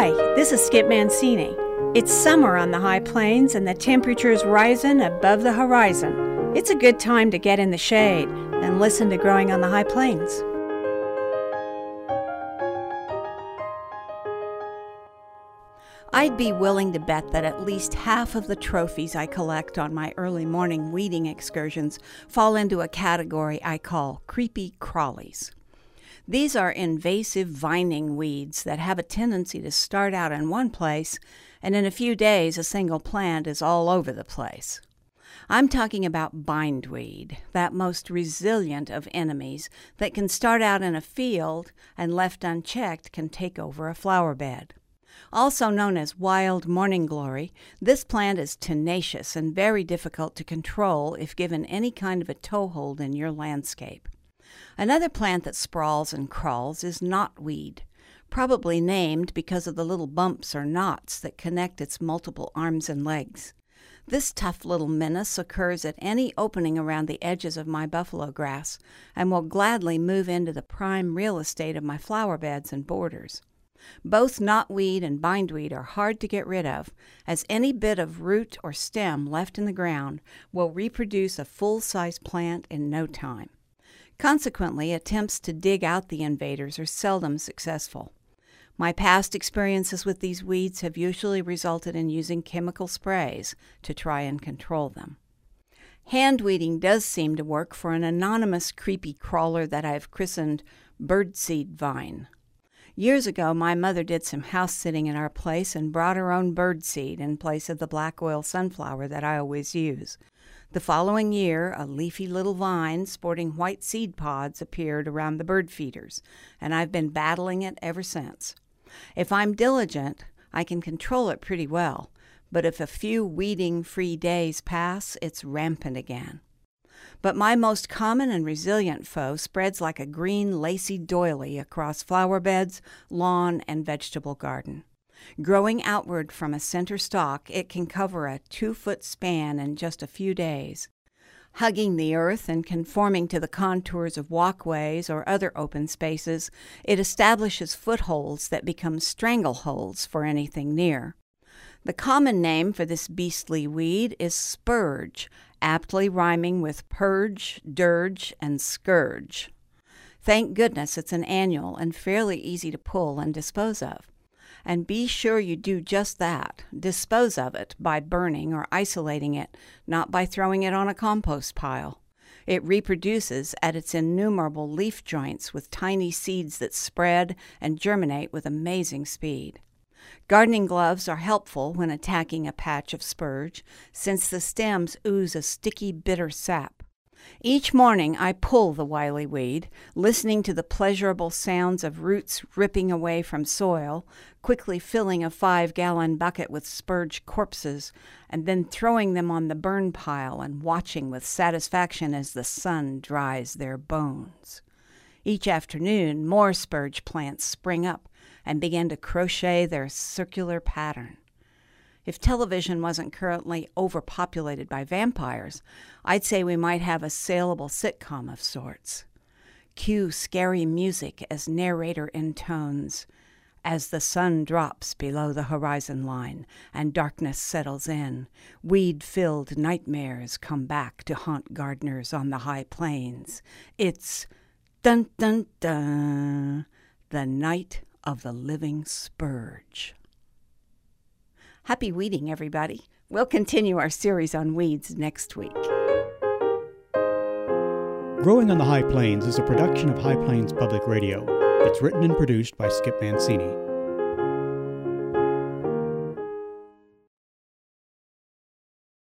Hi, this is Skip Mancini. It's summer on the high plains and the temperature's rising above the horizon. It's a good time to get in the shade and listen to Growing on the High Plains. I'd be willing to bet that at least half of the trophies I collect on my early morning weeding excursions fall into a category I call creepy crawlies. These are invasive vining weeds that have a tendency to start out in one place, and in a few days a single plant is all over the place. I'm talking about bindweed, that most resilient of enemies that can start out in a field and left unchecked can take over a flower bed. Also known as wild morning glory, this plant is tenacious and very difficult to control if given any kind of a toehold in your landscape. Another plant that sprawls and crawls is knotweed, probably named because of the little bumps or knots that connect its multiple arms and legs. This tough little menace occurs at any opening around the edges of my buffalo grass and will gladly move into the prime real estate of my flower beds and borders. Both knotweed and bindweed are hard to get rid of, as any bit of root or stem left in the ground will reproduce a full-size plant in no time. Consequently, attempts to dig out the invaders are seldom successful. My past experiences with these weeds have usually resulted in using chemical sprays to try and control them. Hand weeding does seem to work for an anonymous creepy crawler that I've christened birdseed vine. Years ago, my mother did some house sitting in our place and brought her own birdseed in place of the black oil sunflower that I always use. The following year, a leafy little vine sporting white seed pods appeared around the bird feeders, and I've been battling it ever since. If I'm diligent, I can control it pretty well, but if a few weeding-free days pass, it's rampant again. But my most common and resilient foe spreads like a green lacy doily across flower beds, lawn, and vegetable garden. Growing outward from a center stalk, it can cover a 2-foot span in just a few days. Hugging the earth and conforming to the contours of walkways or other open spaces, it establishes footholds that become strangleholds for anything near. The common name for this beastly weed is spurge, aptly rhyming with purge, dirge, and scourge. Thank goodness it's an annual and fairly easy to pull and dispose of. And be sure you do just that, dispose of it by burning or isolating it, not by throwing it on a compost pile. It reproduces at its innumerable leaf joints with tiny seeds that spread and germinate with amazing speed. Gardening gloves are helpful when attacking a patch of spurge, since the stems ooze a sticky, bitter sap. Each morning I pull the wily weed, listening to the pleasurable sounds of roots ripping away from soil, quickly filling a 5-gallon bucket with spurge corpses, and then throwing them on the burn pile and watching with satisfaction as the sun dries their bones. Each afternoon, more spurge plants spring up and begin to crochet their circular pattern. If television wasn't currently overpopulated by vampires, I'd say we might have a saleable sitcom of sorts. Cue scary music as narrator intones, "As the sun drops below the horizon line and darkness settles in, weed-filled nightmares come back to haunt gardeners on the high plains. It's dun dun dun, the night of the living spurge." Happy weeding, everybody. We'll continue our series on weeds next week. Growing on the High Plains is a production of High Plains Public Radio. It's written and produced by Skip Mancini.